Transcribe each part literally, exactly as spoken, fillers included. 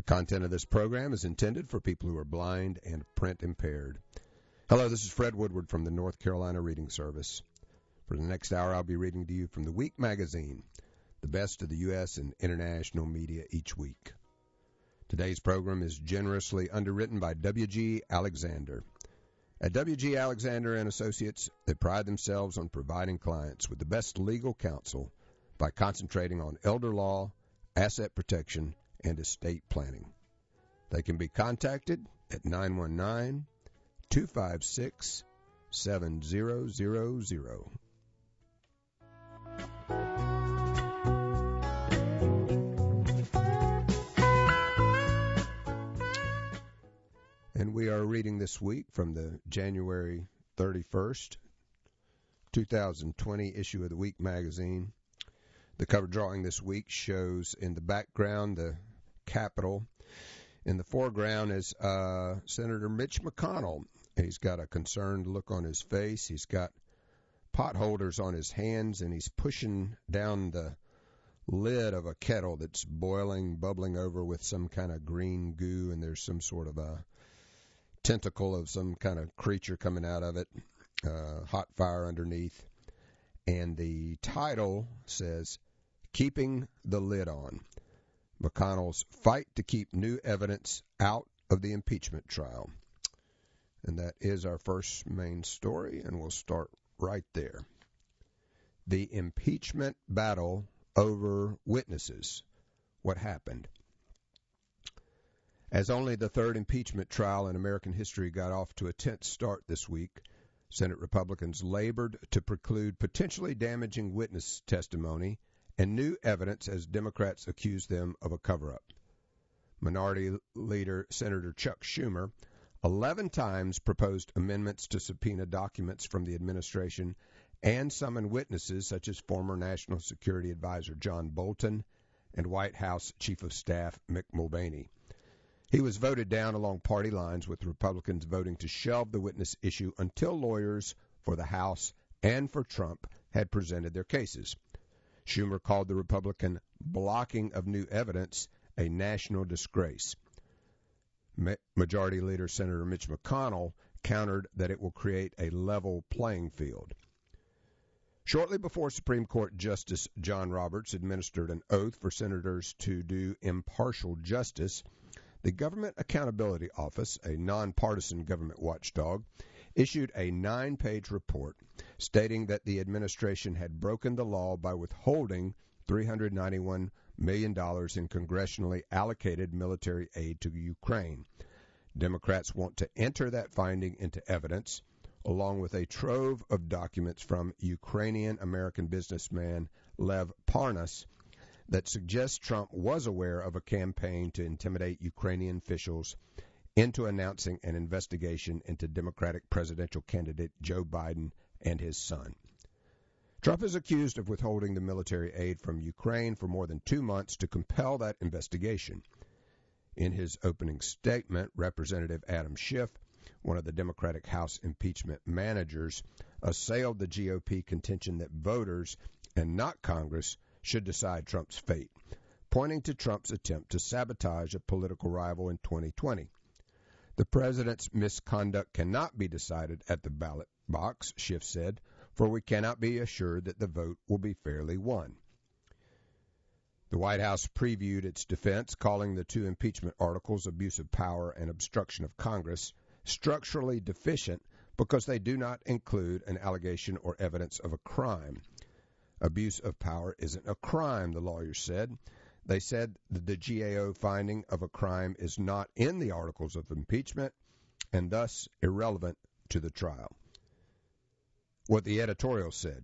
content of this program is intended for people who are blind and print impaired. Hello, this is Fred Woodward from the North Carolina Reading Service. For the next hour, I'll be reading to you from the Week magazine, the best of the U S and international media each week. Today's program is generously underwritten by W G Alexander. At W G Alexander and Associates, they pride themselves on providing clients with the best legal counsel by concentrating on elder law, asset protection, and estate planning. They can be contacted at nine one nine, two five six, seven zero zero zero. And we are reading this week from the January thirty-first, twenty twenty issue of the Week magazine. The cover drawing this week shows in the background the Capitol. In the foreground is uh, Senator Mitch McConnell. He's got a concerned look on his face. He's got pot holders on his hands, and he's pushing down the lid of a kettle that's boiling, bubbling over with some kind of green goo, and there's some sort of a tentacle of some kind of creature coming out of it, uh, hot fire underneath. And the title says, Keeping the Lid On. McConnell's fight to keep new evidence out of the impeachment trial. And that is our first main story, and we'll start right there. The impeachment battle over witnesses. What happened? As only the third impeachment trial in American history got off to a tense start this week, Senate Republicans labored to preclude potentially damaging witness testimony and new evidence as Democrats accused them of a cover-up. Minority Leader Senator Chuck Schumer eleven times proposed amendments to subpoena documents from the administration and summon witnesses such as former National Security Advisor John Bolton and White House Chief of Staff Mick Mulvaney. He was voted down along party lines, with Republicans voting to shelve the witness issue until lawyers for the House and for Trump had presented their cases. Schumer called the Republican blocking of new evidence a national disgrace. Ma- Majority Leader Senator Mitch McConnell countered that it will create a level playing field. Shortly before Supreme Court Justice John Roberts administered an oath for senators to do impartial justice, the Government Accountability Office, a nonpartisan government watchdog, issued a nine-page report stating that the administration had broken the law by withholding three hundred ninety-one million dollars in congressionally allocated military aid to Ukraine. Democrats want to enter that finding into evidence, along with a trove of documents from Ukrainian-American businessman Lev Parnas, that suggests Trump was aware of a campaign to intimidate Ukrainian officials into announcing an investigation into Democratic presidential candidate Joe Biden and his son. Trump is accused of withholding the military aid from Ukraine for more than two months to compel that investigation. In his opening statement, Representative Adam Schiff, one of the Democratic House impeachment managers, assailed the G O P contention that voters, and not Congress, should decide Trump's fate, pointing to Trump's attempt to sabotage a political rival in twenty twenty. The president's misconduct cannot be decided at the ballot box, Schiff said, for we cannot be assured that the vote will be fairly won. The White House previewed its defense, calling the two impeachment articles, abuse of power and obstruction of Congress, structurally deficient because they do not include an allegation or evidence of a crime. Abuse of power isn't a crime, the lawyers said. They said that the G A O finding of a crime is not in the articles of impeachment and thus irrelevant to the trial. What the editorial said.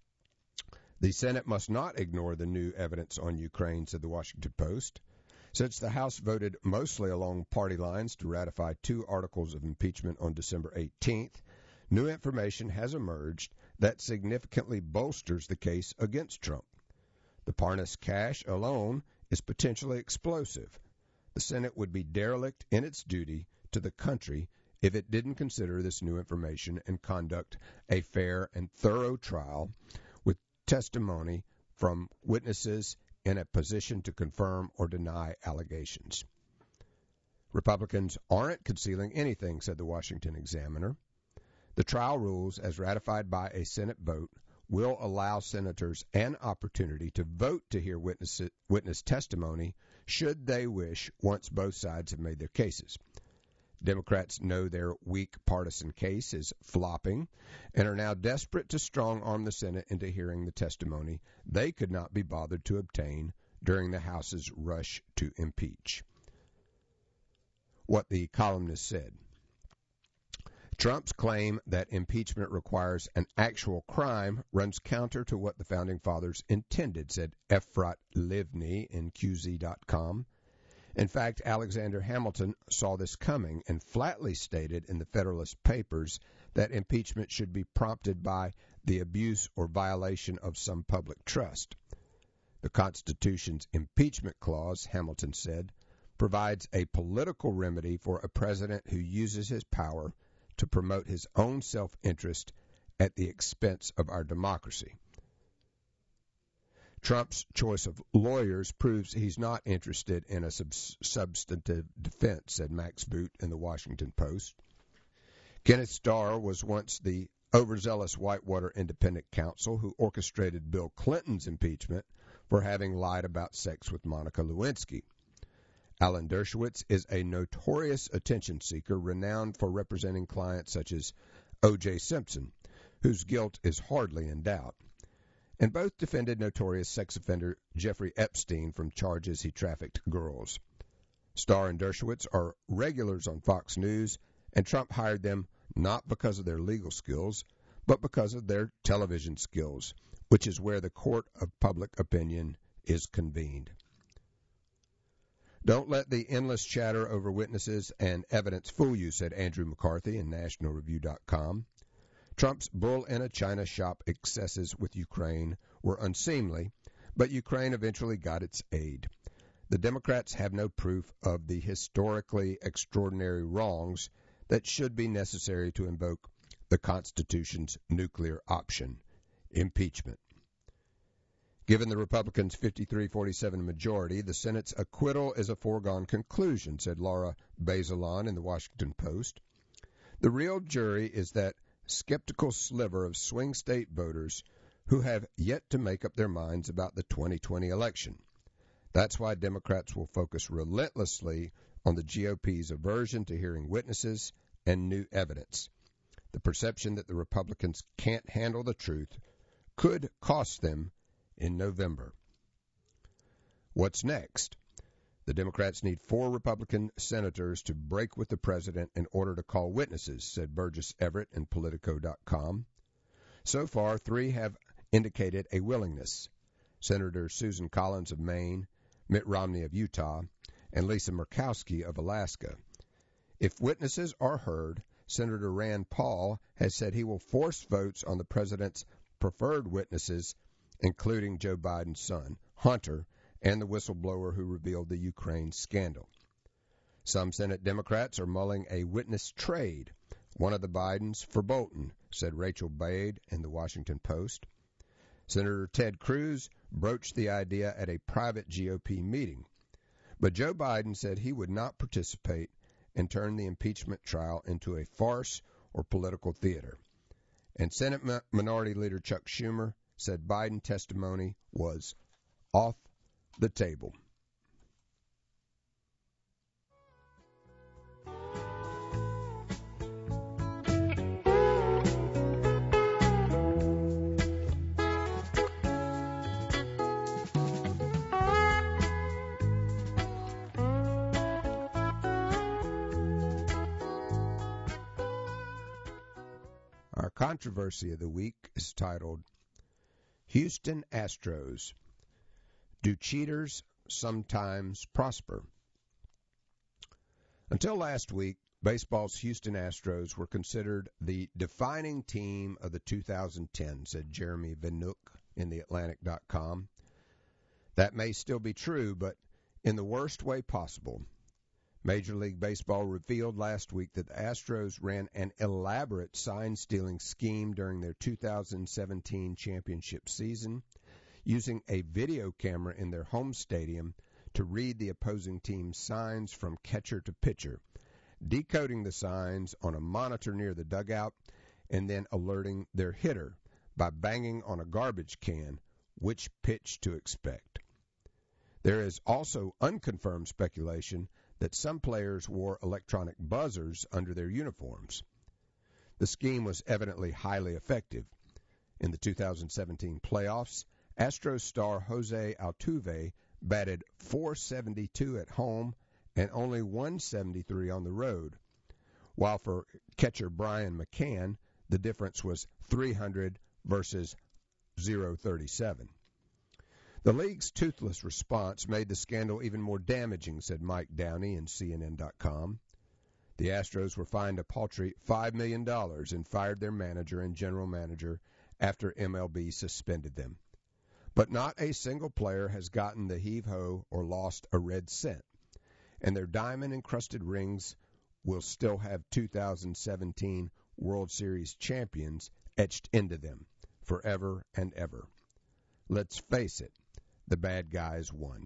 The Senate must not ignore the new evidence on Ukraine, said the Washington Post. Since the House voted mostly along party lines to ratify two articles of impeachment on December eighteenth, new information has emerged that significantly bolsters the case against Trump. The Parnas cash alone is potentially explosive. The Senate would be derelict in its duty to the country if it didn't consider this new information and conduct a fair and thorough trial with testimony from witnesses in a position to confirm or deny allegations. Republicans aren't concealing anything, said the Washington Examiner. The trial rules, as ratified by a Senate vote, will allow senators an opportunity to vote to hear witness, witness testimony should they wish once both sides have made their cases. Democrats know their weak partisan case is flopping and are now desperate to strong-arm the Senate into hearing the testimony they could not be bothered to obtain during the House's rush to impeach. What the columnist said. Trump's claim that impeachment requires an actual crime runs counter to what the Founding Fathers intended, said Efrat Livni in Q Z dot com. In fact, Alexander Hamilton saw this coming and flatly stated in the Federalist Papers that impeachment should be prompted by the abuse or violation of some public trust. The Constitution's impeachment clause, Hamilton said, provides a political remedy for a president who uses his power to promote his own self-interest at the expense of our democracy. Trump's choice of lawyers proves he's not interested in a sub- substantive defense, said Max Boot in the Washington Post. Kenneth Starr was once the overzealous Whitewater Independent Counsel who orchestrated Bill Clinton's impeachment for having lied about sex with Monica Lewinsky. Alan Dershowitz is a notorious attention seeker renowned for representing clients such as O J Simpson, whose guilt is hardly in doubt. And both defended notorious sex offender Jeffrey Epstein from charges he trafficked girls. Starr and Dershowitz are regulars on Fox News, and Trump hired them not because of their legal skills, but because of their television skills, which is where the court of public opinion is convened. Don't let the endless chatter over witnesses and evidence fool you, said Andrew McCarthy in National Review dot com. Trump's bull-in-a-China shop excesses with Ukraine were unseemly, but Ukraine eventually got its aid. The Democrats have no proof of the historically extraordinary wrongs that should be necessary to invoke the Constitution's nuclear option, impeachment. Given the Republicans' fifty-three forty-seven majority, the Senate's acquittal is a foregone conclusion, said Laura Bazelon in the Washington Post. The real jury is that skeptical sliver of swing state voters who have yet to make up their minds about the twenty twenty election. That's why Democrats will focus relentlessly on the G O P's aversion to hearing witnesses and new evidence. The perception that the Republicans can't handle the truth could cost them in November. What's next? The Democrats need four Republican senators to break with the president in order to call witnesses, said Burgess Everett in Politico dot com. So far, three have indicated a willingness. Senator Susan Collins of Maine, Mitt Romney of Utah, and Lisa Murkowski of Alaska. If witnesses are heard, Senator Rand Paul has said he will force votes on the president's preferred witnesses, including Joe Biden's son, Hunter, and the whistleblower who revealed the Ukraine scandal. Some Senate Democrats are mulling a witness trade, one of the Bidens for Bolton, said Rachel Bade in the Washington Post. Senator Ted Cruz broached the idea at a private G O P meeting, but Joe Biden said he would not participate and turn the impeachment trial into a farce or political theater. And Senate Minority Leader Chuck Schumer said Biden testimony was off the table. Our controversy of the week is titled Houston Astros. Do cheaters sometimes prosper? Until last week, baseball's Houston Astros were considered the defining team of the two thousand ten, said Jeremy Vinook in the Atlantic dot com. That may still be true, but in the worst way possible. Major League Baseball revealed last week that the Astros ran an elaborate sign-stealing scheme during their two thousand seventeen championship season, using a video camera in their home stadium to read the opposing team's signs from catcher to pitcher, decoding the signs on a monitor near the dugout, and then alerting their hitter by banging on a garbage can which pitch to expect. There is also unconfirmed speculation that some players wore electronic buzzers under their uniforms. The scheme was evidently highly effective. In the two thousand seventeen playoffs, Astros star Jose Altuve batted four seventy-two at home and only one seventy-three on the road, while for catcher Brian McCann, the difference was three hundred versus zero thirty-seven. The league's toothless response made the scandal even more damaging, said Mike Downey in C N N dot com. The Astros were fined a paltry five million dollars and fired their manager and general manager after M L B suspended them. But not a single player has gotten the heave-ho or lost a red cent, and their diamond-encrusted rings will still have two thousand seventeen World Series champions etched into them forever and ever. Let's face it, the bad guys won.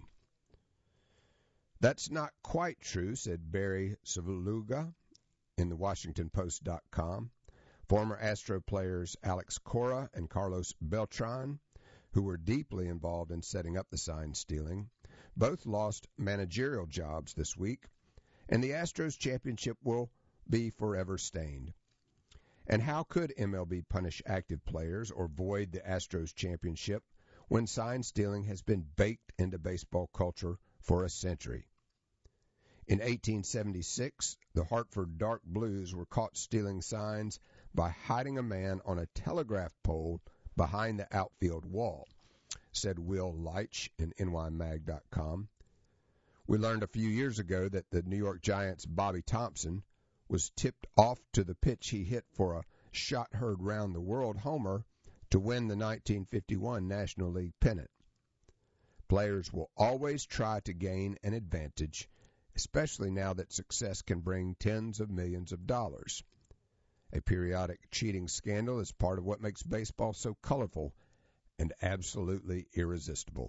That's not quite true, said Barry Svrluga in the Washington Post dot com. Former Astro players Alex Cora and Carlos Beltran, who were deeply involved in setting up the sign stealing, both lost managerial jobs this week, and the Astros championship will be forever stained. And how could M L B punish active players or void the Astros championship when sign stealing has been baked into baseball culture for a century? In eighteen seventy-six, the Hartford Dark Blues were caught stealing signs by hiding a man on a telegraph pole behind the outfield wall, said Will Leitch in N Y Mag dot com. We learned a few years ago that the New York Giants' Bobby Thompson was tipped off to the pitch he hit for a shot heard round the world homer to win the nineteen fifty-one National League pennant. Players will always try to gain an advantage, especially now that success can bring tens of millions of dollars. A periodic cheating scandal is part of what makes baseball so colorful and absolutely irresistible.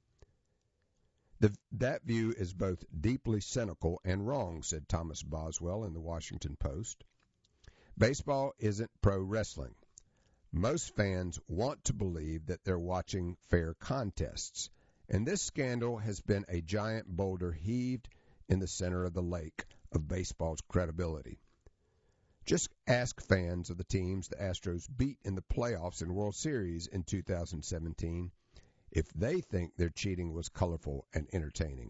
The, that view is both deeply cynical and wrong, said Thomas Boswell in the Washington Post. Baseball isn't pro wrestling. Most fans want to believe that they're watching fair contests, and this scandal has been a giant boulder heaved in the center of the lake of baseball's credibility. Just ask fans of the teams the Astros beat in the playoffs and World Series in two thousand seventeen if they think their cheating was colorful and entertaining.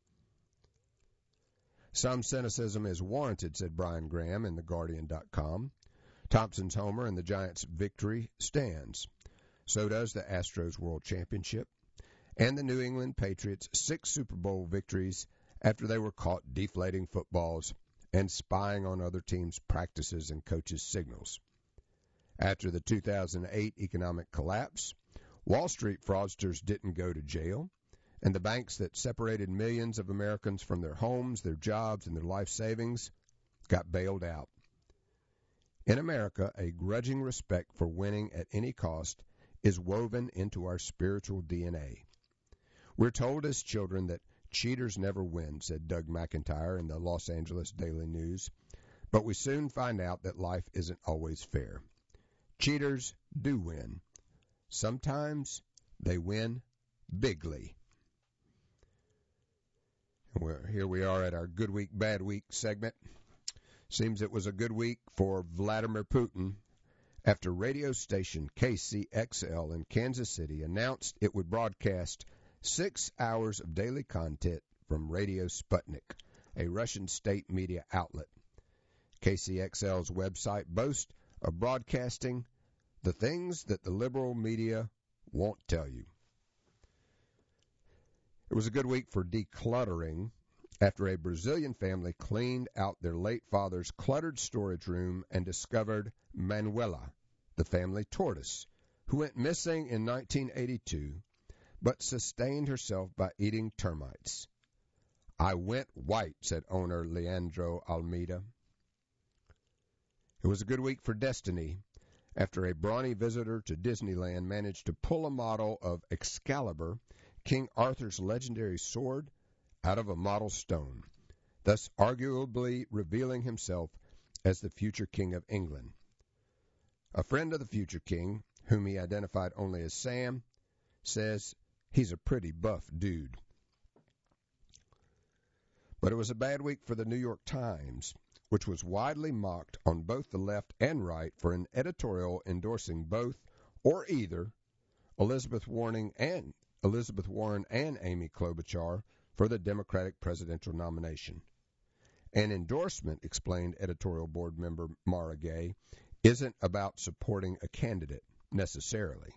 Some cynicism is warranted, said Brian Graham in the Guardian dot com. Thompson's homer and the Giants' victory stands. So does the Astros World Championship and the New England Patriots' six Super Bowl victories after they were caught deflating footballs and spying on other teams' practices and coaches' signals. After the two thousand eight economic collapse, Wall Street fraudsters didn't go to jail, and the banks that separated millions of Americans from their homes, their jobs, and their life savings got bailed out. In America, a grudging respect for winning at any cost is woven into our spiritual D N A. We're told as children that cheaters never win, said Doug McIntyre in the Los Angeles Daily News, but we soon find out that life isn't always fair. Cheaters do win. Sometimes they win bigly. Well, here we are at our Good Week, Bad Week segment. Seems it was a good week for Vladimir Putin after radio station K C X L in Kansas City announced it would broadcast six hours of daily content from Radio Sputnik, a Russian state media outlet. K C X L's website boasts of broadcasting the things that the liberal media won't tell you. It was a good week for decluttering after a Brazilian family cleaned out their late father's cluttered storage room and discovered Manuela, the family tortoise, who went missing in nineteen eighty-two but sustained herself by eating termites. I went white, said owner Leandro Almeida. It was a good week for Destiny after a brawny visitor to Disneyland managed to pull a model of Excalibur, King Arthur's legendary sword, out of a model stone, thus arguably revealing himself as the future king of England. A friend of the future king, whom he identified only as Sam, says he's a pretty buff dude. But it was a bad week for the New York Times, which was widely mocked on both the left and right for an editorial endorsing both or either Elizabeth Warren and Elizabeth Warren and Amy Klobuchar for the Democratic presidential nomination. An endorsement, explained editorial board member Mara Gay, isn't about supporting a candidate necessarily.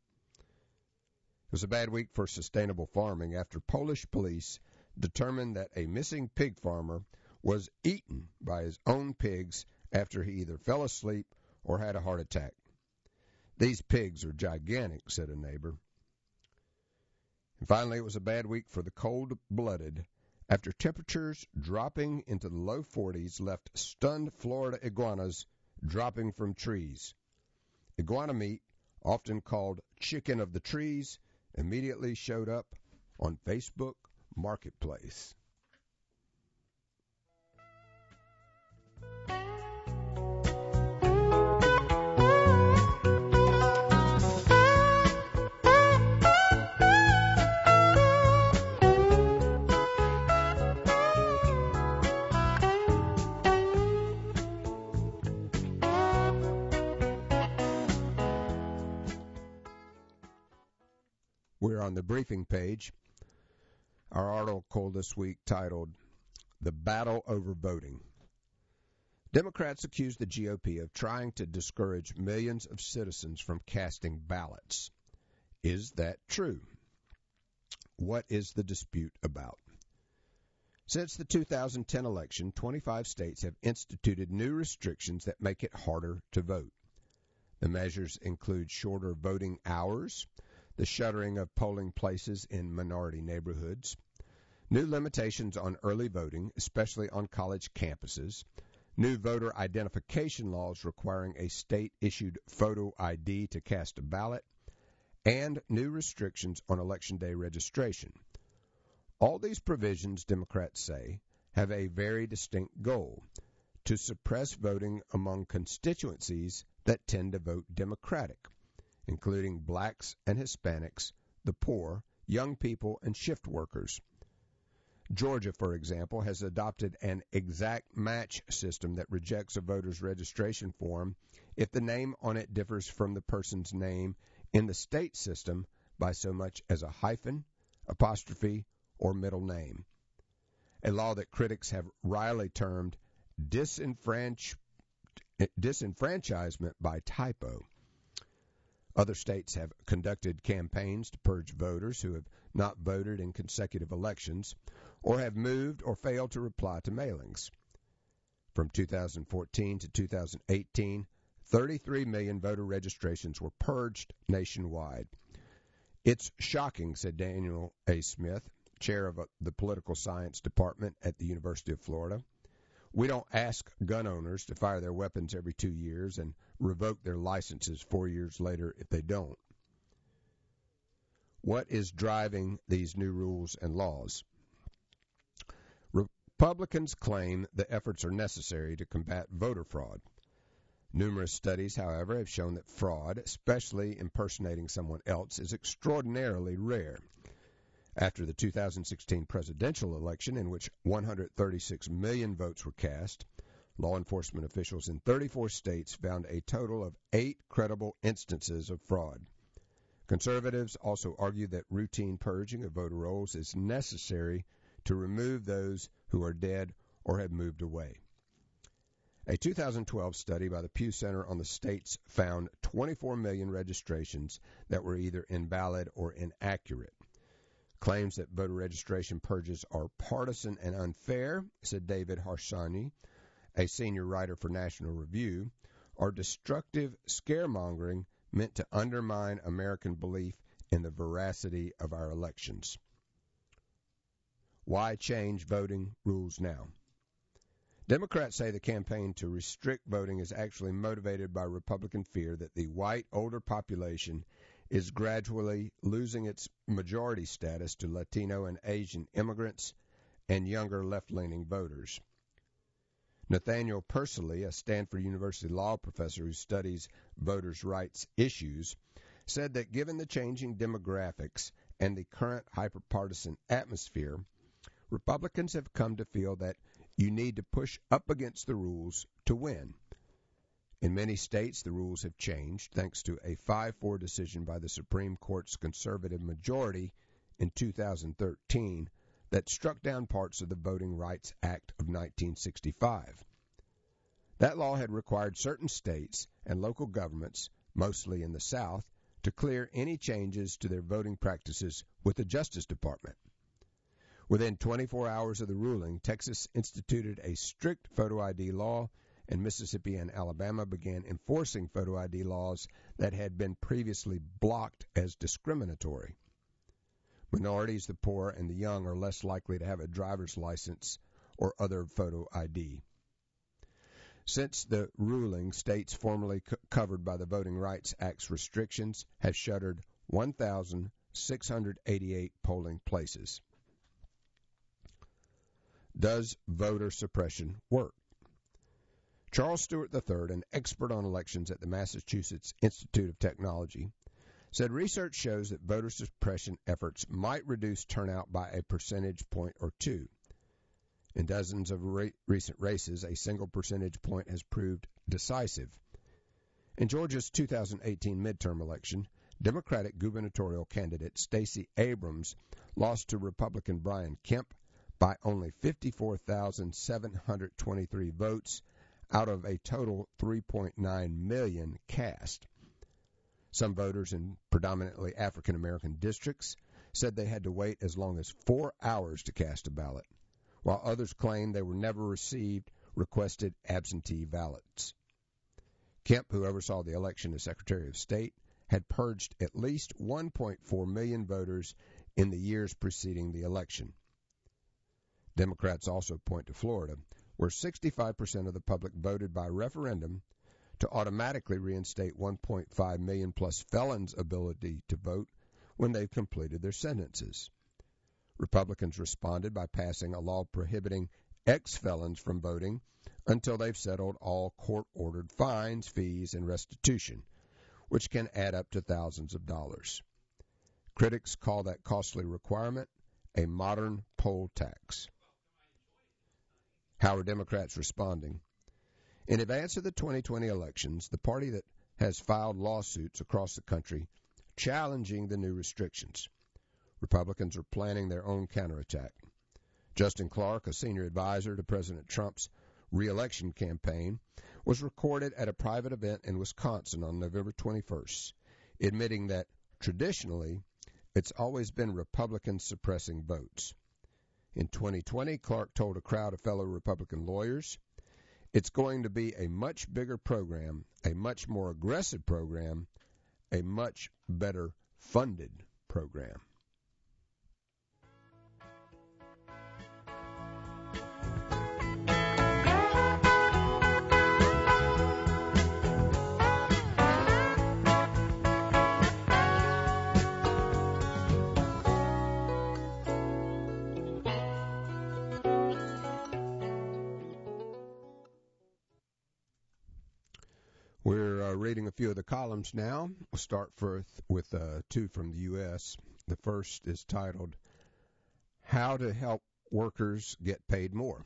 It was a bad week for sustainable farming after Polish police determined that a missing pig farmer was eaten by his own pigs after he either fell asleep or had a heart attack. These pigs are gigantic, said a neighbor. And finally, it was a bad week for the cold-blooded after temperatures dropping into the low forties left stunned Florida iguanas dropping from trees. Iguana meat, often called chicken of the trees, immediately showed up on Facebook Marketplace. We're on the briefing page. Our article this week titled, The Battle Over Voting. Democrats accuse the G O P of trying to discourage millions of citizens from casting ballots. Is that true? What is the dispute about? Since the two thousand ten election, twenty-five states have instituted new restrictions that make it harder to vote. The measures include shorter voting hours, the shuttering of polling places in minority neighborhoods, new limitations on early voting, especially on college campuses, new voter identification laws requiring a state-issued photo I D to cast a ballot, and new restrictions on Election Day registration. All these provisions, Democrats say, have a very distinct goal: to suppress voting among constituencies that tend to vote Democratic, including blacks and Hispanics, the poor, young people, and shift workers. Georgia, for example, has adopted an exact match system that rejects a voter's registration form if the name on it differs from the person's name in the state system by so much as a hyphen, apostrophe, or middle name. A law that critics have wryly termed disenfranch- disenfranchisement by typo. Other states have conducted campaigns to purge voters who have not voted in consecutive elections or have moved or failed to reply to mailings. From two thousand fourteen to two thousand eighteen, thirty-three million voter registrations were purged nationwide. It's shocking, said Daniel A. Smith, chair of the political science department at the University of Florida. We don't ask gun owners to fire their weapons every two years and revoke their licenses four years later if they don't. What is driving these new rules and laws? Republicans claim the efforts are necessary to combat voter fraud. Numerous studies, however, have shown that fraud, especially impersonating someone else, is extraordinarily rare. After the two thousand sixteen presidential election, in which one hundred thirty-six million votes were cast, law enforcement officials in thirty-four states found a total of eight credible instances of fraud. Conservatives also argue that routine purging of voter rolls is necessary to remove those who are dead or have moved away. A two thousand twelve study by the Pew Center on the States found twenty-four million registrations that were either invalid or inaccurate. Claims that voter registration purges are partisan and unfair, said David Harsanyi, a senior writer for National Review, are destructive scaremongering meant to undermine American belief in the veracity of our elections. Why change voting rules now? Democrats say the campaign to restrict voting is actually motivated by Republican fear that the white older population is gradually losing its majority status to Latino and Asian immigrants, and younger left-leaning voters. Nathaniel Persily, a Stanford University law professor who studies voters' rights issues, said that given the changing demographics and the current hyperpartisan atmosphere, Republicans have come to feel that you need to push up against the rules to win. In many states, the rules have changed thanks to a five four decision by the Supreme Court's conservative majority in two thousand thirteen that struck down parts of the Voting Rights Act of nineteen sixty-five. That law had required certain states and local governments, mostly in the South, to clear any changes to their voting practices with the Justice Department. Within twenty-four hours of the ruling, Texas instituted a strict photo I D law, and Mississippi and Alabama began enforcing photo I D laws that had been previously blocked as discriminatory. Minorities, the poor, and the young are less likely to have a driver's license or other photo I D. Since the ruling, states formerly co- covered by the Voting Rights Act's restrictions have shuttered one thousand six hundred eighty-eight polling places. Does voter suppression work? Charles Stewart the third, an expert on elections at the Massachusetts Institute of Technology, said research shows that voter suppression efforts might reduce turnout by a percentage point or two. In dozens of re- recent races, a single percentage point has proved decisive. In Georgia's two thousand eighteen midterm election, Democratic gubernatorial candidate Stacey Abrams lost to Republican Brian Kemp by only fifty-four thousand seven hundred twenty-three votes out of a total three point nine million cast. Some voters in predominantly African-American districts said they had to wait as long as four hours to cast a ballot, while others claimed they were never received requested absentee ballots. Kemp, who oversaw the election as Secretary of State, had purged at least one point four million voters in the years preceding the election. Democrats also point to Florida, where sixty-five percent of the public voted by referendum to automatically reinstate one point five million plus felons' ability to vote when they've completed their sentences. Republicans responded by passing a law prohibiting ex-felons from voting until they've settled all court-ordered fines, fees, and restitution, which can add up to thousands of dollars. Critics call that costly requirement a modern poll tax. How are Democrats responding? In advance of the twenty twenty elections, the party that has filed lawsuits across the country challenging the new restrictions. Republicans are planning their own counterattack. Justin Clark, a senior advisor to President Trump's re-election campaign, was recorded at a private event in Wisconsin on November twenty-first, admitting that traditionally it's always been Republicans suppressing votes. In twenty twenty, Clark told a crowd of fellow Republican lawyers, "It's going to be a much bigger program, a much more aggressive program, a much better funded program." We're uh, reading a few of the columns now. We'll start first with uh, two from the U S The first is titled, How to Help Workers Get Paid More.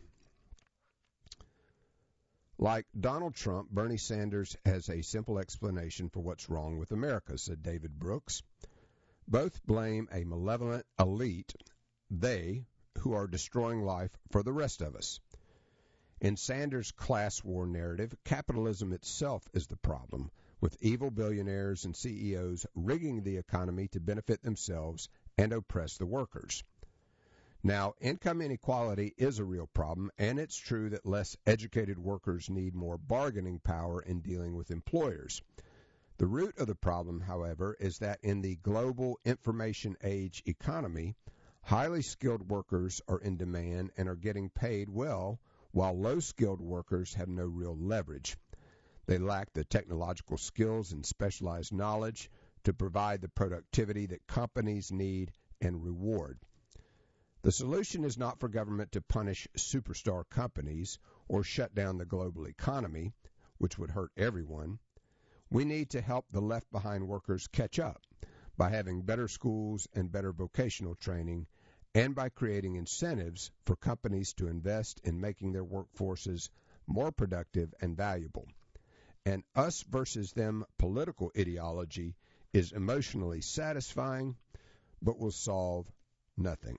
Like Donald Trump, Bernie Sanders has a simple explanation for what's wrong with America, said David Brooks. Both blame a malevolent elite, they, who are destroying life for the rest of us. In Sanders' class war narrative, capitalism itself is the problem, with evil billionaires and C E Os rigging the economy to benefit themselves and oppress the workers. Now, income inequality is a real problem, and it's true that less educated workers need more bargaining power in dealing with employers. The root of the problem, however, is that in the global information age economy, highly skilled workers are in demand and are getting paid well, while low-skilled workers have no real leverage. They lack the technological skills and specialized knowledge to provide the productivity that companies need and reward. The solution is not for government to punish superstar companies or shut down the global economy, which would hurt everyone. We need to help the left-behind workers catch up by having better schools and better vocational training, and by creating incentives for companies to invest in making their workforces more productive and valuable. An us versus them political ideology is emotionally satisfying, but will solve nothing.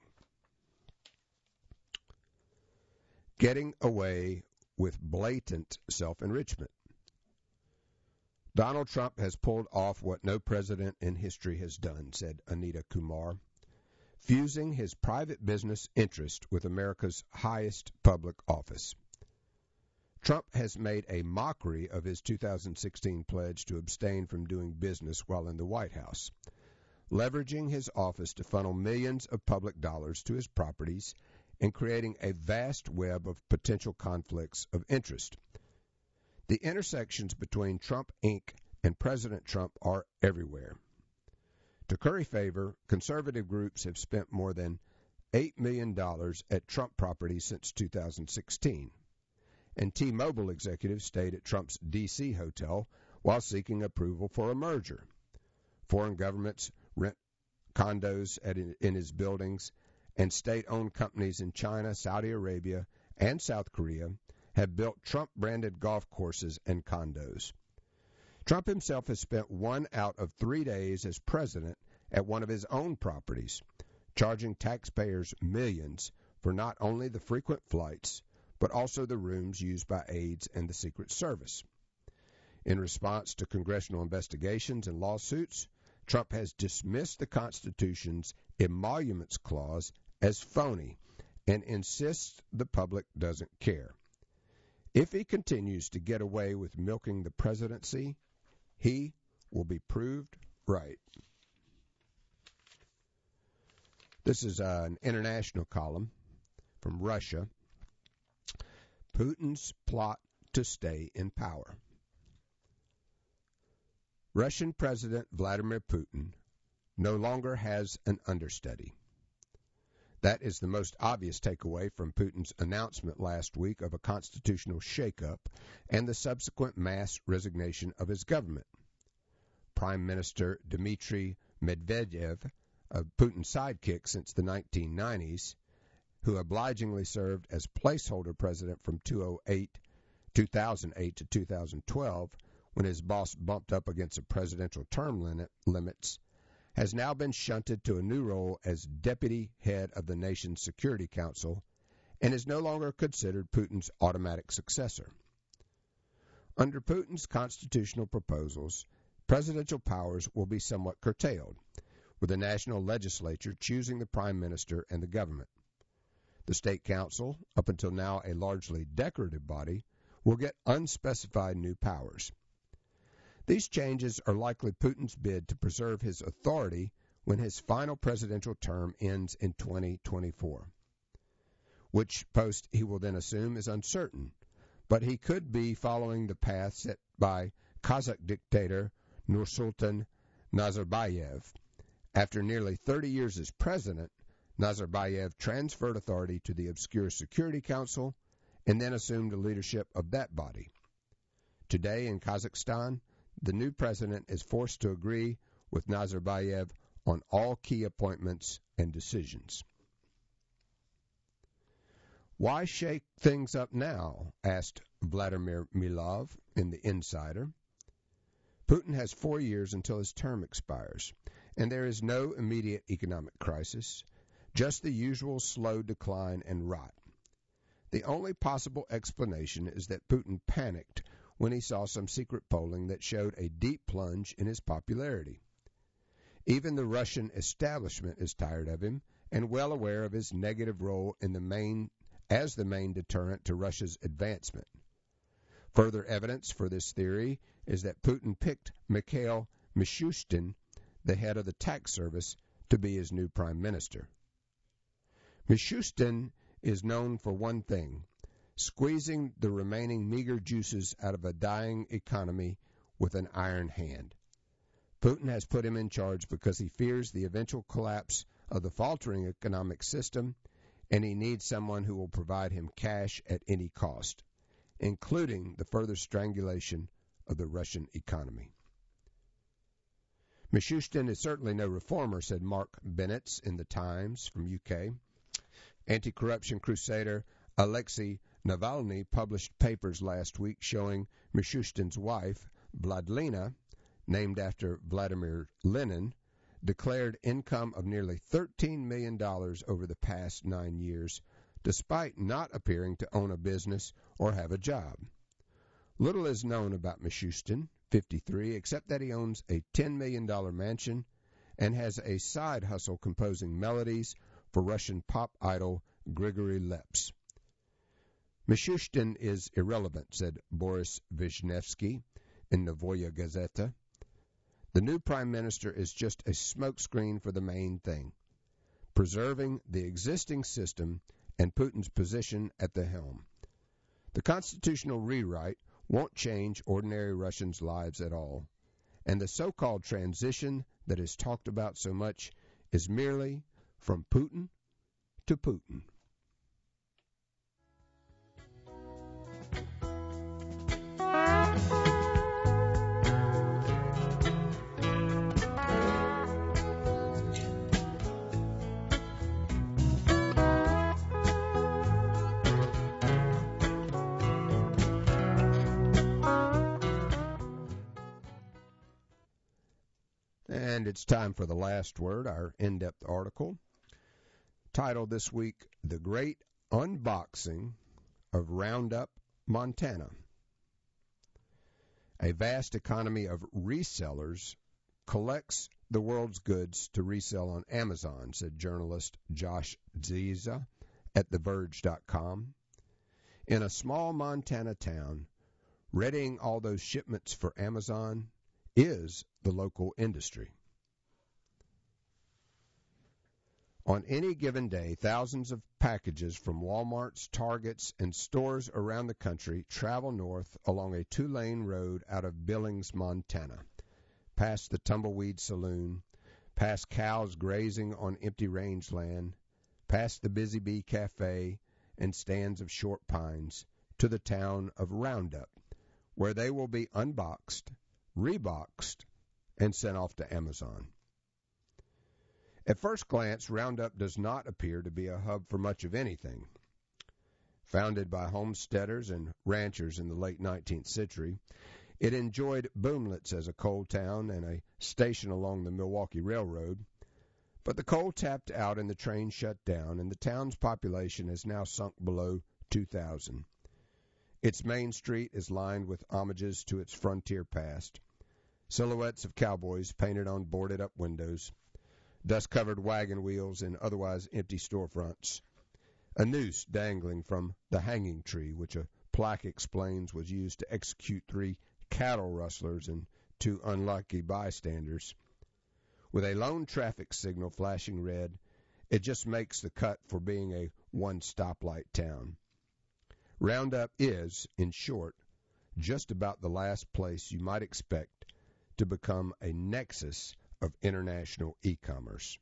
Getting away with blatant self-enrichment. Donald Trump has pulled off what no president in history has done, said Anita Kumar, fusing his private business interest with America's highest public office. Trump has made a mockery of his two thousand sixteen pledge to abstain from doing business while in the White House, leveraging his office to funnel millions of public dollars to his properties and creating a vast web of potential conflicts of interest. The intersections between Trump Incorporated and President Trump are everywhere. To curry favor, conservative groups have spent more than eight million dollars at Trump properties since two thousand sixteen. And T-Mobile executives stayed at Trump's D C hotel while seeking approval for a merger. Foreign governments rent condos at, in his buildings, and state-owned companies in China, Saudi Arabia, and South Korea have built Trump-branded golf courses and condos. Trump himself has spent one out of three days as president at one of his own properties, charging taxpayers millions for not only the frequent flights, but also the rooms used by aides and the Secret Service. In response to congressional investigations and lawsuits, Trump has dismissed the Constitution's emoluments clause as phony and insists the public doesn't care. If he continues to get away with milking the presidency, he will be proved right. This is uh, an international column from Russia. Putin's plot to stay in power. Russian President Vladimir Putin no longer has an understudy. That is the most obvious takeaway from Putin's announcement last week of a constitutional shakeup and the subsequent mass resignation of his government. Prime Minister Dmitry Medvedev, a Putin's sidekick since the nineteen nineties, who obligingly served as placeholder president from two thousand eight to two thousand twelve, when his boss bumped up against the presidential term limit, limits, has now been shunted to a new role as deputy head of the nation's Security Council and is no longer considered Putin's automatic successor. Under Putin's constitutional proposals, presidential powers will be somewhat curtailed, with the national legislature choosing the prime minister and the government. The State Council, up until now a largely decorative body, will get unspecified new powers. These changes are likely Putin's bid to preserve his authority when his final presidential term ends in twenty twenty-four. Which post he will then assume is uncertain, but he could be following the path set by Kazakh dictator Nursultan Nazarbayev. After nearly thirty years as president, Nazarbayev transferred authority to the obscure Security Council and then assumed the leadership of that body. Today in Kazakhstan, the new president is forced to agree with Nazarbayev on all key appointments and decisions. Why shake things up now? Asked Vladimir Milov in The Insider. Putin has four years until his term expires, and there is no immediate economic crisis, just the usual slow decline and rot. The only possible explanation is that Putin panicked when he saw some secret polling that showed a deep plunge in his popularity. Even the Russian establishment is tired of him and well aware of his negative role in the main as the main deterrent to Russia's advancement. Further evidence for this theory is that Putin picked Mikhail Mishustin, the head of the tax service, to be his new prime minister. Mishustin is known for one thing: squeezing the remaining meager juices out of a dying economy with an iron hand. Putin has put him in charge because he fears the eventual collapse of the faltering economic system and he needs someone who will provide him cash at any cost, including the further strangulation of the Russian economy. Mishustin is certainly no reformer, said Mark Bennett in the Times from U K. Anti-corruption crusader Alexei Navalny published papers last week showing Mishustin's wife, Vladlina, named after Vladimir Lenin, declared income of nearly thirteen million dollars over the past nine years, despite not appearing to own a business or have a job. Little is known about Mishustin, fifty-three, except that he owns a ten million dollars mansion and has a side hustle composing melodies for Russian pop idol Grigory Leps. Mishustin is irrelevant, said Boris Vishnevsky in Novoya Gazeta. The new prime minister is just a smokescreen for the main thing, preserving the existing system and Putin's position at the helm. The constitutional rewrite won't change ordinary Russians' lives at all, and the so-called transition that is talked about so much is merely from Putin to Putin. And it's time for the last word, our in-depth article, titled this week, The Great Unboxing of Roundup, Montana. A vast economy of resellers collects the world's goods to resell on Amazon, said journalist Josh Ziza at the verge dot com. In a small Montana town, readying all those shipments for Amazon is the local industry. On any given day, thousands of packages from Walmarts, Targets, and stores around the country travel north along a two-lane road out of Billings, Montana, past the Tumbleweed Saloon, past cows grazing on empty rangeland, past the Busy Bee Cafe and stands of short pines, to the town of Roundup, where they will be unboxed, reboxed, and sent off to Amazon. At first glance, Roundup does not appear to be a hub for much of anything. Founded by homesteaders and ranchers in the late nineteenth century, it enjoyed boomlets as a coal town and a station along the Milwaukee Railroad, but the coal tapped out and the train shut down, and the town's population has now sunk below two thousand. Its main street is lined with homages to its frontier past, silhouettes of cowboys painted on boarded-up windows, dust-covered wagon wheels in otherwise empty storefronts, a noose dangling from the hanging tree, which a plaque explains was used to execute three cattle rustlers and two unlucky bystanders. With a lone traffic signal flashing red, it just makes the cut for being a one-stoplight town. Roundup is, in short, just about the last place you might expect to become a nexus of international e-commerce.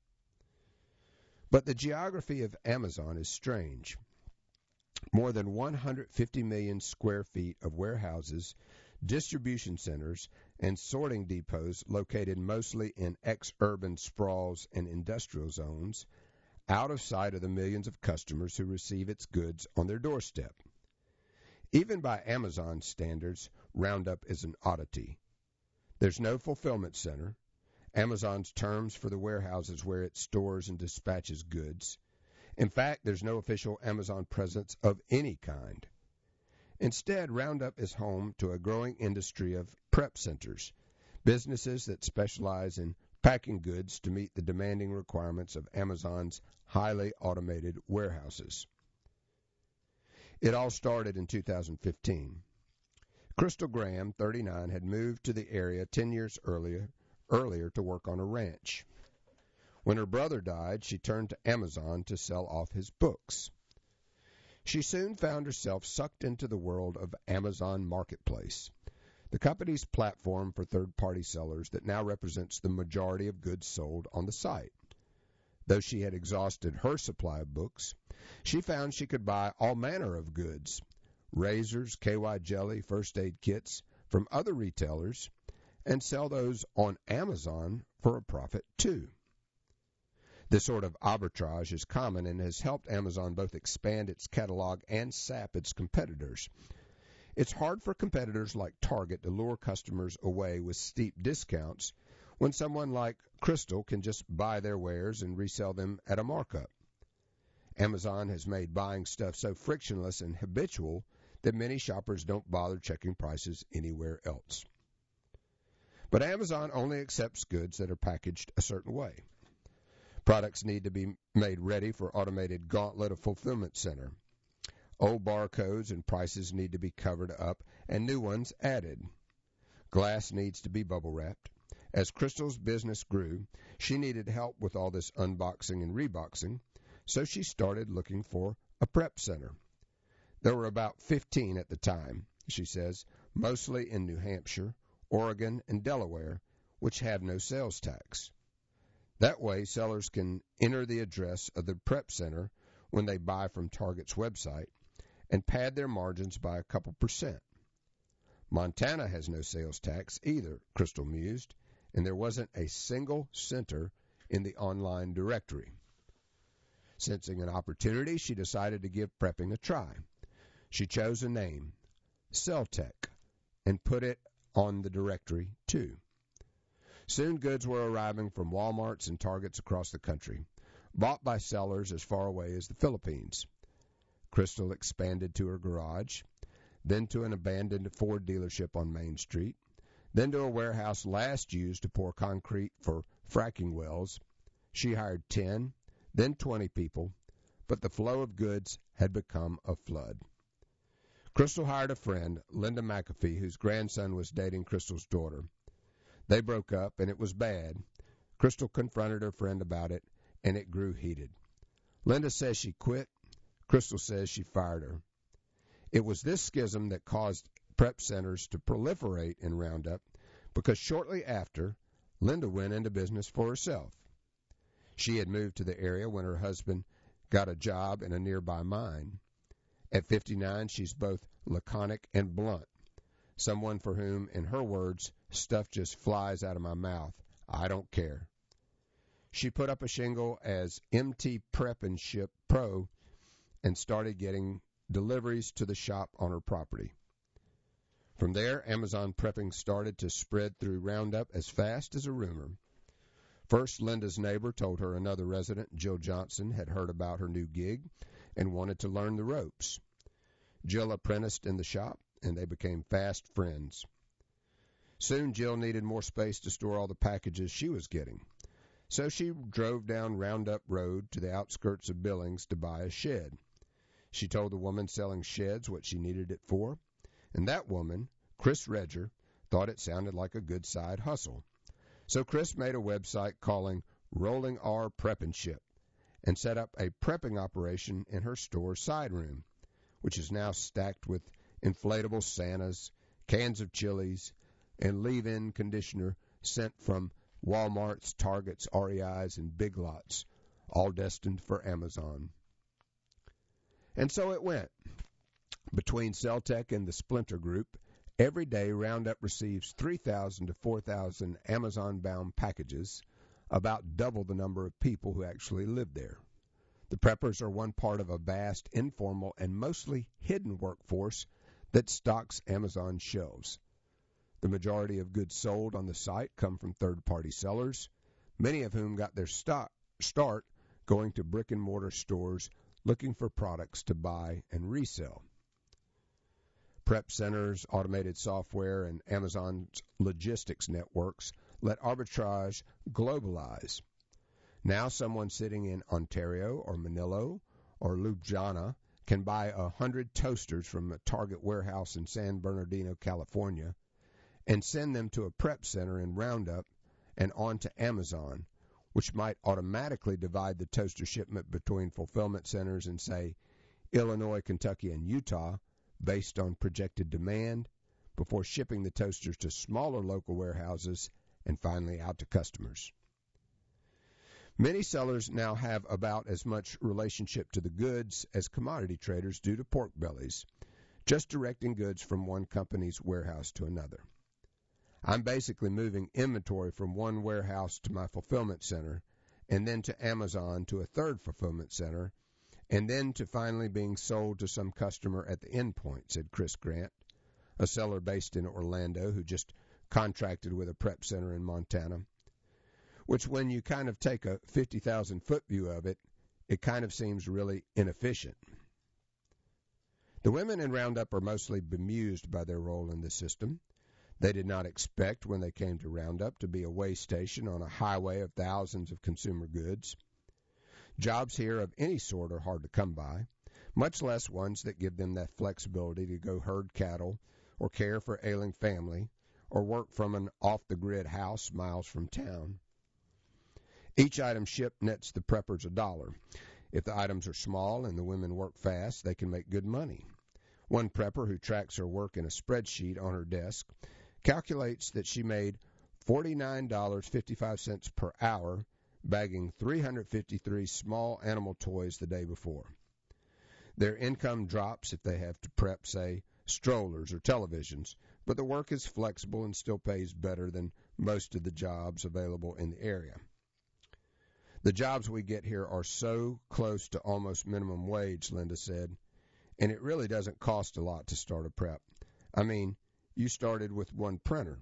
But the geography of Amazon is strange. More than one hundred fifty million square feet of warehouses, distribution centers, and sorting depots located mostly in ex-urban sprawls and industrial zones, out of sight of the millions of customers who receive its goods on their doorstep. Even by Amazon standards, Roundup is an oddity. There's no fulfillment center, Amazon's terms for the warehouses where it stores and dispatches goods. In fact, there's no official Amazon presence of any kind. Instead, Roundup is home to a growing industry of prep centers, businesses that specialize in packing goods to meet the demanding requirements of Amazon's highly automated warehouses. It all started in two thousand fifteen. Crystal Graham, thirty-nine, had moved to the area ten years earlier, earlier to work on a ranch. When her brother died, she turned to Amazon to sell off his books. She soon found herself sucked into the world of Amazon Marketplace, the company's platform for third-party sellers that now represents the majority of goods sold on the site. Though she had exhausted her supply of books, she found she could buy all manner of goods, razors, K Y jelly, first aid kits, from other retailers, and sell those on Amazon for a profit too. This sort of arbitrage is common and has helped Amazon both expand its catalog and sap its competitors. It's hard for competitors like Target to lure customers away with steep discounts when someone like Crystal can just buy their wares and resell them at a markup. Amazon has made buying stuff so frictionless and habitual that many shoppers don't bother checking prices anywhere else. But Amazon only accepts goods that are packaged a certain way. Products need to be made ready for automated gauntlet of fulfillment center. Old barcodes and prices need to be covered up and new ones added. Glass needs to be bubble wrapped. As Crystal's business grew, she needed help with all this unboxing and reboxing, so she started looking for a prep center. There were about fifteen at the time, she says, mostly in New Hampshire, Oregon, and Delaware, which have no sales tax. That way, sellers can enter the address of the prep center when they buy from Target's website and pad their margins by a couple percent. Montana has no sales tax either, Crystal mused, and there wasn't a single center in the online directory. Sensing an opportunity, she decided to give prepping a try. She chose a name, Celltech, and put it on the directory too. Soon goods were arriving from Walmarts and Targets across the country, bought by sellers as far away as the Philippines. Crystal expanded to her garage, then to an abandoned Ford dealership on Main Street, then to a warehouse last used to pour concrete for fracking wells. She hired ten, then twenty people, but the flow of goods had become a flood. Crystal hired a friend, Linda McAfee, whose grandson was dating Crystal's daughter. They broke up, and it was bad. Crystal confronted her friend about it, and it grew heated. Linda says she quit. Crystal says she fired her. It was this schism that caused prep centers to proliferate in Roundup, because shortly after, Linda went into business for herself. She had moved to the area when her husband got a job in a nearby mine. At fifty-nine, she's both laconic and blunt, someone for whom, in her words, stuff just flies out of my mouth. I don't care. She put up a shingle as M T Prep and Ship Pro and started getting deliveries to the shop on her property. From there, Amazon prepping started to spread through Roundup as fast as a rumor. First, Linda's neighbor told her another resident, Jill Johnson, had heard about her new gig and wanted to learn the ropes. Jill apprenticed in the shop, and they became fast friends. Soon, Jill needed more space to store all the packages she was getting, so she drove down Roundup Road to the outskirts of Billings to buy a shed. She told the woman selling sheds what she needed it for, and that woman, Chris Redger, thought it sounded like a good side hustle. So Chris made a website calling Rolling R Prep and Ship and set up a prepping operation in her store's side room, which is now stacked with inflatable Santas, cans of chilies, and leave-in conditioner sent from Walmarts, Targets, R E Is, and Big Lots, all destined for Amazon. And so it went. Between Celltech and the Splinter Group, every day Roundup receives three thousand to four thousand Amazon-bound packages, about double the number of people who actually live there. The preppers are one part of a vast, informal, and mostly hidden workforce that stocks Amazon shelves. The majority of goods sold on the site come from third-party sellers, many of whom got their stock start going to brick-and-mortar stores looking for products to buy and resell. Prep centers, automated software, and Amazon's logistics networks let arbitrage globalize. Now someone sitting in Ontario or Manila or Ljubljana can buy a hundred toasters from a Target warehouse in San Bernardino, California, and send them to a prep center in Roundup and on to Amazon, which might automatically divide the toaster shipment between fulfillment centers in, say, Illinois, Kentucky, and Utah, based on projected demand, before shipping the toasters to smaller local warehouses and finally out to customers. Many sellers now have about as much relationship to the goods as commodity traders do to pork bellies, just directing goods from one company's warehouse to another. I'm basically moving inventory from one warehouse to my fulfillment center, and then to Amazon to a third fulfillment center, and then to finally being sold to some customer at the end point, said Chris Grant, a seller based in Orlando who just contracted with a prep center in Montana, which when you kind of take a fifty thousand foot view of it, it kind of seems really inefficient. The women in Roundup are mostly bemused by their role in the system. They did not expect when they came to Roundup to be a way station on a highway of thousands of consumer goods. Jobs here of any sort are hard to come by, much less ones that give them that flexibility to go herd cattle or care for ailing family or work from an off-the-grid house miles from town. Each item shipped nets the preppers a dollar. If the items are small and the women work fast, they can make good money. One prepper who tracks her work in a spreadsheet on her desk calculates that she made forty-nine dollars and fifty-five cents per hour bagging three hundred fifty-three small animal toys the day before. Their income drops if they have to prep, say, strollers or televisions, but the work is flexible and still pays better than most of the jobs available in the area. The jobs we get here are so close to almost minimum wage, Linda said, and it really doesn't cost a lot to start a prep. I mean, you started with one printer.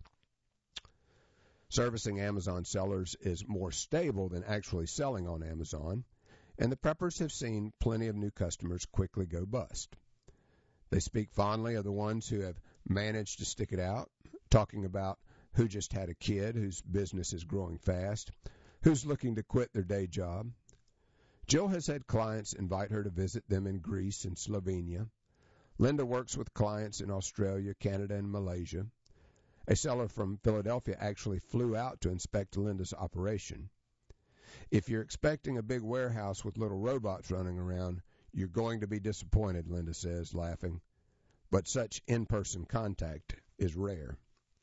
Servicing Amazon sellers is more stable than actually selling on Amazon, and the preppers have seen plenty of new customers quickly go bust. They speak fondly of the ones who have managed to stick it out, talking about who just had a kid whose business is growing fast, who's looking to quit their day job. Jill has had clients invite her to visit them in Greece and Slovenia. Linda works with clients in Australia, Canada, and Malaysia. A seller from Philadelphia actually flew out to inspect Linda's operation. If you're expecting a big warehouse with little robots running around, you're going to be disappointed, Linda says, laughing. But such in-person contact is rare.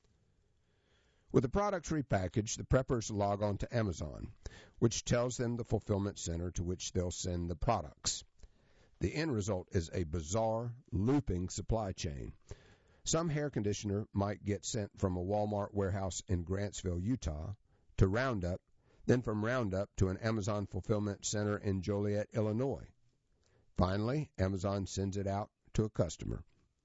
With the products repackaged, the preppers log on to Amazon, which tells them the fulfillment center to which they'll send the products. The end result is a bizarre, looping supply chain. Some hair conditioner might get sent from a Walmart warehouse in Grantsville, Utah, to Roundup, then from Roundup to an Amazon fulfillment center in Joliet, Illinois. Finally, Amazon sends it out to a customer.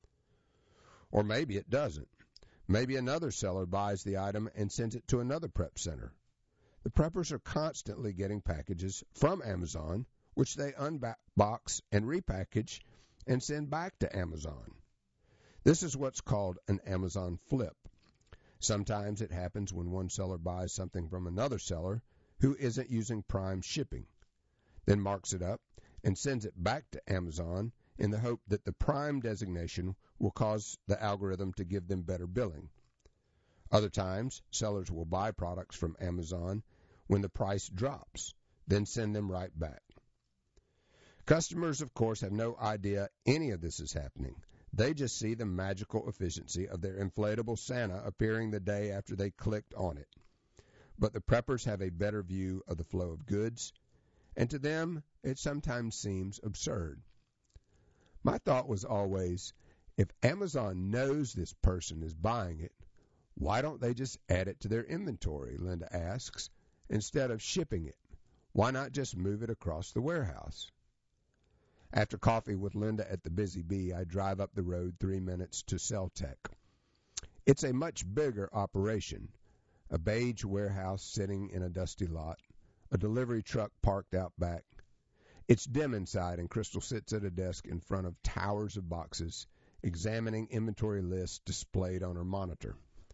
Or maybe it doesn't. Maybe another seller buys the item and sends it to another prep center. The preppers are constantly getting packages from Amazon, which they unbox and repackage and send back to Amazon. This is what's called an Amazon flip. Sometimes it happens when one seller buys something from another seller who isn't using Prime shipping, then marks it up and sends it back to Amazon in the hope that the Prime designation will cause the algorithm to give them better billing. Other times, sellers will buy products from Amazon when the price drops, then send them right back. Customers, of course, have no idea any of this is happening. They just see the magical efficiency of their inflatable Santa appearing the day after they clicked on it. But the preppers have a better view of the flow of goods, and to them it sometimes seems absurd. My thought was always, if Amazon knows this person is buying it, why don't they just add it to their inventory, Linda asks, instead of shipping it? Why not just move it across the warehouse? After coffee with Linda at the Busy Bee, I drive up the road three minutes to Celtec. It's a much bigger operation. A beige warehouse sitting in a dusty lot, a delivery truck parked out back. It's dim inside, and Crystal sits at a desk in front of towers of boxes, examining inventory lists displayed on her monitor.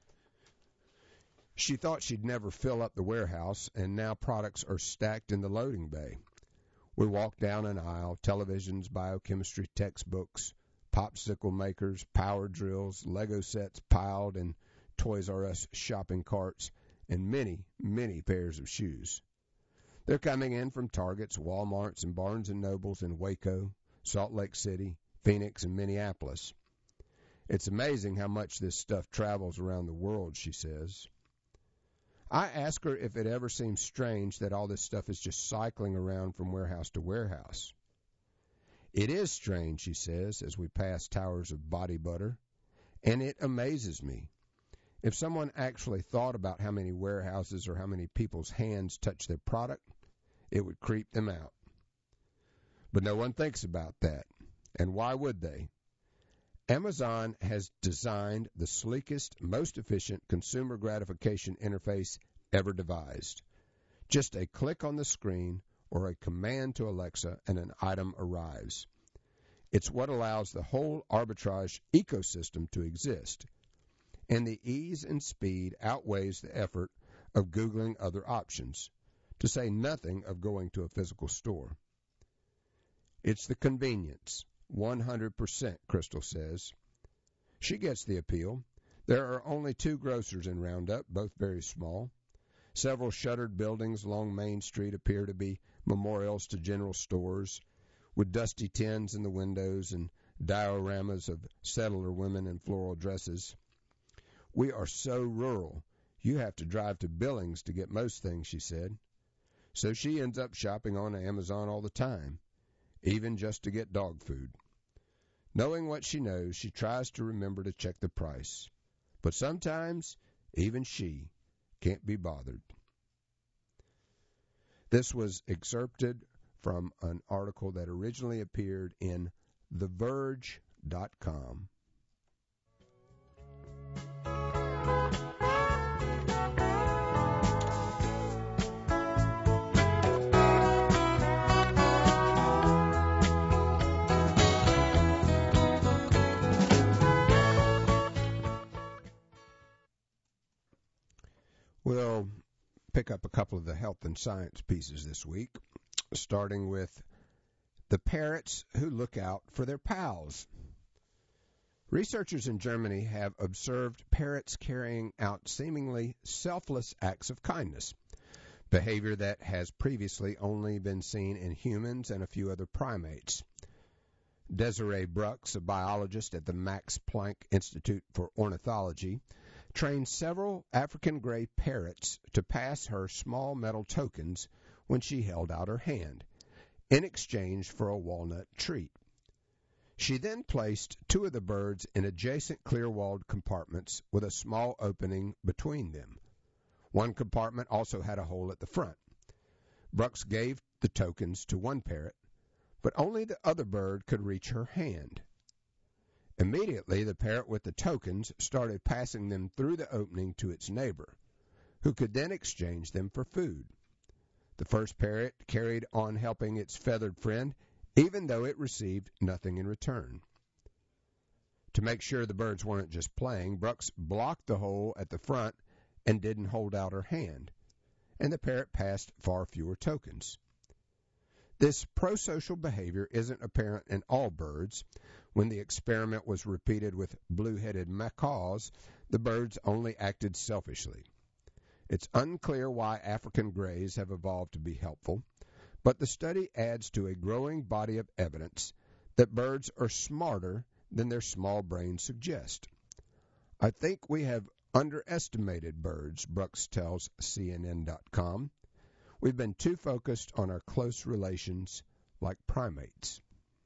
She thought she'd never fill up the warehouse, and now products are stacked in the loading bay. We walk down an aisle, televisions, biochemistry textbooks, popsicle makers, power drills, Lego sets piled in Toys R Us shopping carts, and many, many pairs of shoes. They're coming in from Targets, Walmarts, and Barnes and Nobles in Waco, Salt Lake City, Phoenix, and Minneapolis. It's amazing how much this stuff travels around the world, she says. I ask her if it ever seems strange that all this stuff is just cycling around from warehouse to warehouse. It is strange, she says, as we pass towers of body butter, and it amazes me. If someone actually thought about how many warehouses or how many people's hands touch their product, it would creep them out. But no one thinks about that, and why would they? Amazon has designed the sleekest, most efficient consumer gratification interface ever devised. Just a click on the screen or a command to Alexa and an item arrives. It's what allows the whole arbitrage ecosystem to exist. And the ease and speed outweighs the effort of Googling other options, to say nothing of going to a physical store. It's the convenience. one hundred percent, Crystal says. She gets the appeal. There are only two grocers in Roundup, both very small. Several shuttered buildings along Main Street appear to be memorials to general stores, with dusty tins in the windows and dioramas of settler women in floral dresses. We are so rural, you have to drive to Billings to get most things, she said. So she ends up shopping on Amazon all the time, even just to get dog food. Knowing what she knows, she tries to remember to check the price. But sometimes, even she can't be bothered. This was excerpted from an article that originally appeared in the verge dot com. We'll pick up a couple of the health and science pieces this week, starting with the parrots who look out for their pals. Researchers in Germany have observed parrots carrying out seemingly selfless acts of kindness, behavior that has previously only been seen in humans and a few other primates. Desiree Brooks, a biologist at the Max Planck Institute for Ornithology, trained several African gray parrots to pass her small metal tokens when she held out her hand, in exchange for a walnut treat. She then placed two of the birds in adjacent clear-walled compartments with a small opening between them. One compartment also had a hole at the front. Brooks gave the tokens to one parrot, but only the other bird could reach her hand. Immediately, the parrot with the tokens started passing them through the opening to its neighbor, who could then exchange them for food. The first parrot carried on helping its feathered friend, even though it received nothing in return. To make sure the birds weren't just playing, Brooks blocked the hole at the front and didn't hold out her hand, and the parrot passed far fewer tokens. This prosocial behavior isn't apparent in all birds. When the experiment was repeated with blue-headed macaws, the birds only acted selfishly. It's unclear why African grays have evolved to be helpful, but the study adds to a growing body of evidence that birds are smarter than their small brains suggest. I think we have underestimated birds, Brooks tells C N N dot com. We've been too focused on our close relations like primates.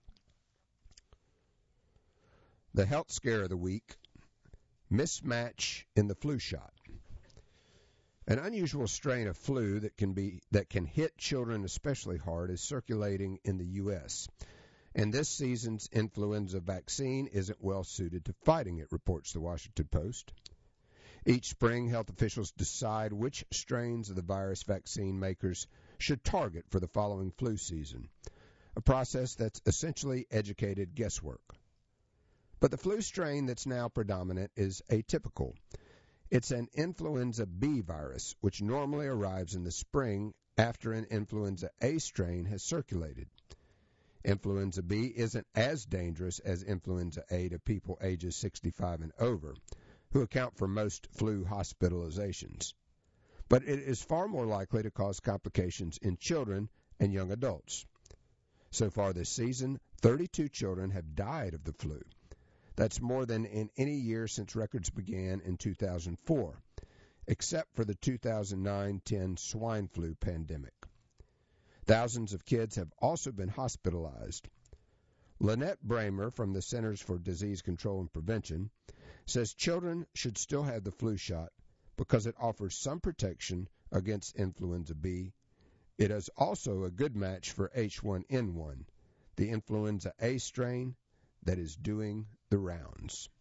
The health scare of the week, mismatch in the flu shot. An unusual strain of flu that can be that can hit children especially hard is circulating in the U S, and this season's influenza vaccine isn't well suited to fighting it, reports the Washington Post. Each spring, health officials decide which strains of the virus vaccine makers should target for the following flu season, a process that's essentially educated guesswork. But the flu strain that's now predominant is atypical. It's an influenza B virus, which normally arrives in the spring after an influenza A strain has circulated. Influenza B isn't as dangerous as influenza A to people ages sixty-five and over, who account for most flu hospitalizations. But it is far more likely to cause complications in children and young adults. So far this season, thirty-two children have died of the flu. That's more than in any year since records began in two thousand four. except for the two thousand nine ten swine flu pandemic. Thousands of kids have also been hospitalized. Lynette Bramer from the Centers for Disease Control and Prevention says children should still have the flu shot because it offers some protection against influenza B. It is also a good match for H one N one, the influenza A strain that is doing the rounds.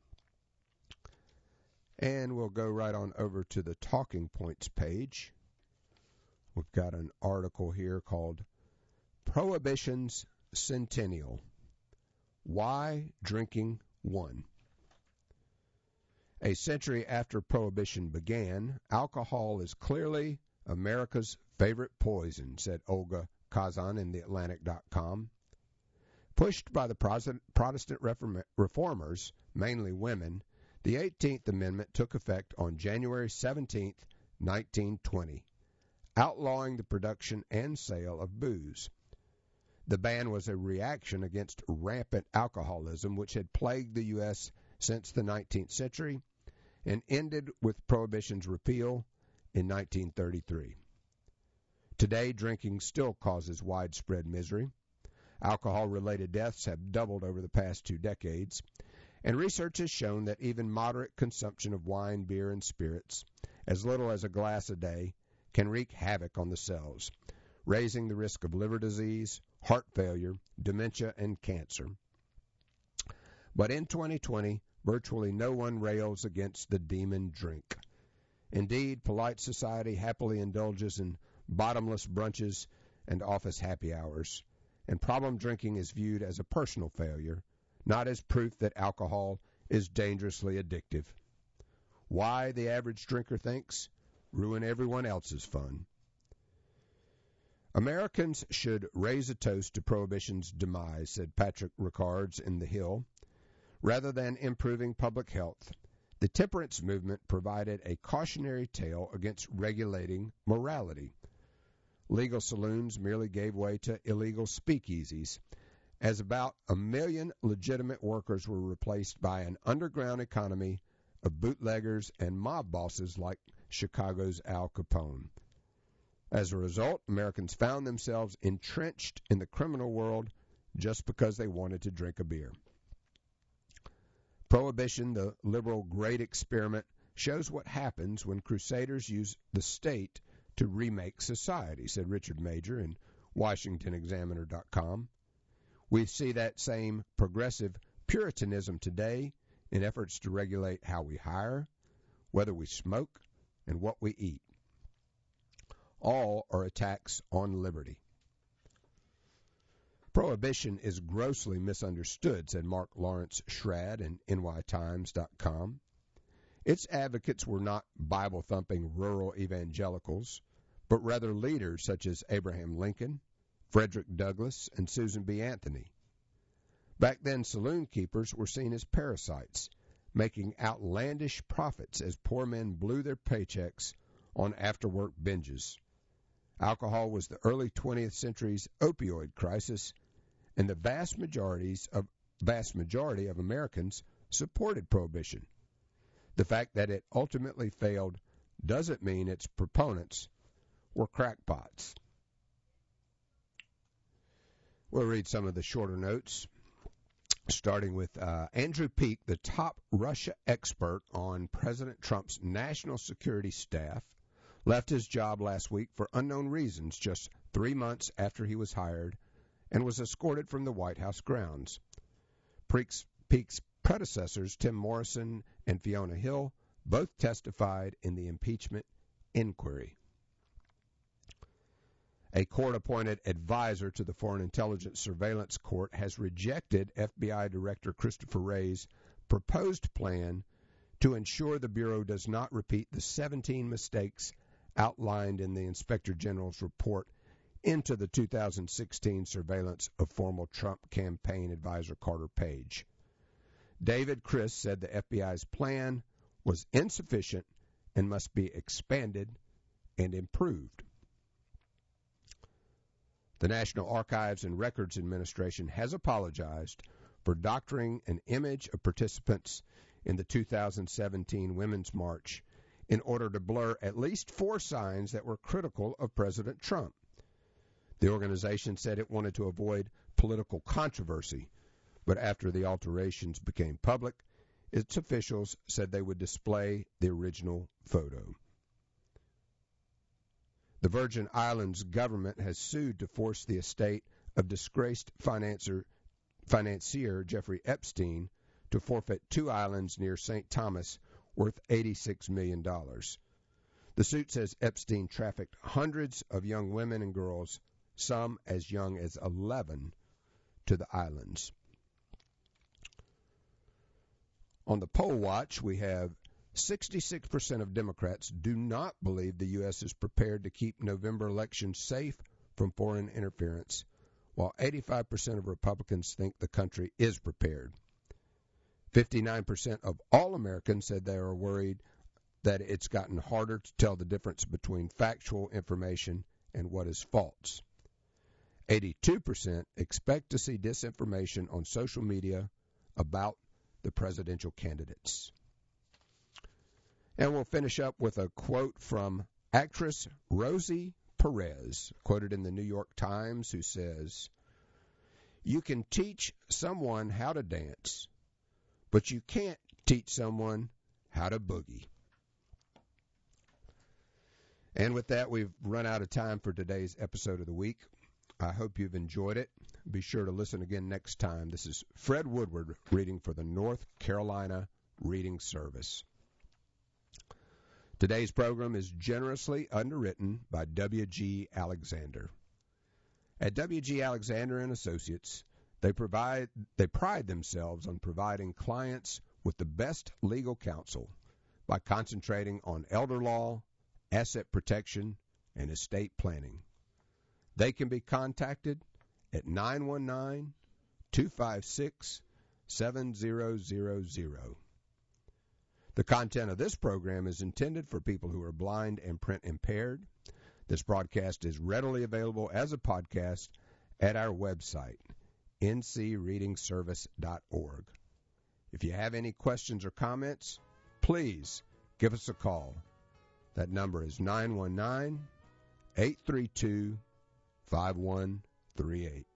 And we'll go right on over to the Talking Points page. We've got an article here called Prohibition's Centennial. Why Drinking Won. A century after Prohibition began, alcohol is clearly America's favorite poison, said Olga Kazan in the Atlantic dot com. Pushed by the Protestant reformers, mainly women, the eighteenth Amendment took effect on January seventeenth, nineteen twenty, outlawing the production and sale of booze. The ban was a reaction against rampant alcoholism, which had plagued the U S since the nineteenth century, and ended with Prohibition's repeal in nineteen thirty-three. Today, drinking still causes widespread misery. Alcohol-related deaths have doubled over the past two decades, and research has shown that even moderate consumption of wine, beer, and spirits, as little as a glass a day, can wreak havoc on the cells, raising the risk of liver disease, heart failure, dementia, and cancer. But in twenty twenty, virtually no one rails against the demon drink. Indeed, polite society happily indulges in bottomless brunches and office happy hours, and problem drinking is viewed as a personal failure, not as proof that alcohol is dangerously addictive. Why, the average drinker thinks? Ruin everyone else's fun. Americans should raise a toast to Prohibition's demise, said Patrick Rickards in The Hill. Rather than improving public health, the temperance movement provided a cautionary tale against regulating morality. Legal saloons merely gave way to illegal speakeasies, as about a million legitimate workers were replaced by an underground economy of bootleggers and mob bosses like Chicago's Al Capone. As a result, Americans found themselves entrenched in the criminal world just because they wanted to drink a beer. Prohibition, the liberal great experiment, shows what happens when crusaders use the state to remake society, said Richard Major in Washington Examiner dot com. We see that same progressive puritanism today in efforts to regulate how we hire, whether we smoke, and what we eat. All are attacks on liberty. Prohibition is grossly misunderstood, said Mark Lawrence Schrad in N Y Times dot com. Its advocates were not Bible-thumping rural evangelicals, but rather leaders such as Abraham Lincoln, Frederick Douglass, and Susan B. Anthony. Back then, saloon keepers were seen as parasites, making outlandish profits as poor men blew their paychecks on after-work binges. Alcohol was the early twentieth century's opioid crisis, and the vast majorities of vast majority of Americans supported Prohibition. The fact that it ultimately failed doesn't mean its proponents were crackpots. We'll read some of the shorter notes, starting with uh, Andrew Peek, the top Russia expert on President Trump's national security staff, left his job last week for unknown reasons just three months after he was hired and was escorted from the White House grounds. Peek's, Peek's predecessors, Tim Morrison and Fiona Hill, both testified in the impeachment inquiry. A court-appointed advisor to the Foreign Intelligence Surveillance Court has rejected F B I Director Christopher Wray's proposed plan to ensure the Bureau does not repeat the seventeen mistakes outlined in the Inspector General's report into the two thousand sixteen surveillance of former Trump campaign advisor Carter Page. David Criss said the F B I's plan was insufficient and must be expanded and improved. The National Archives and Records Administration has apologized for doctoring an image of participants in the two thousand seventeen Women's March in order to blur at least four signs that were critical of President Trump. The organization said it wanted to avoid political controversy, but after the alterations became public, its officials said they would display the original photo. The Virgin Islands government has sued to force the estate of disgraced financier, financier Jeffrey Epstein to forfeit two islands near Saint Thomas worth eighty-six million dollars. The suit says Epstein trafficked hundreds of young women and girls, some as young as eleven, to the islands. On the poll watch, we have sixty-six percent of Democrats do not believe the U S is prepared to keep November elections safe from foreign interference, while eighty-five percent of Republicans think the country is prepared. fifty-nine percent of all Americans said they are worried that it's gotten harder to tell the difference between factual information and what is false. eighty-two percent expect to see disinformation on social media about the presidential candidates. And we'll finish up with a quote from actress Rosie Perez, quoted in the New York Times, who says, "You can teach someone how to dance, but you can't teach someone how to boogie." And with that, we've run out of time for today's episode of the week. I hope you've enjoyed it. Be sure to listen again next time. This is Fred Woodward reading for the North Carolina Reading Service. Today's program is generously underwritten by W G Alexander. At W G Alexander and Associates, they provide they pride themselves on providing clients with the best legal counsel by concentrating on elder law, asset protection, and estate planning. They can be contacted at nine one nine, two five six, seven zero zero zero. The content of this program is intended for people who are blind and print impaired. This broadcast is readily available as a podcast at our website, n c reading service dot org. If you have any questions or comments, please give us a call. That number is nine one nine, eight three two, five one three eight.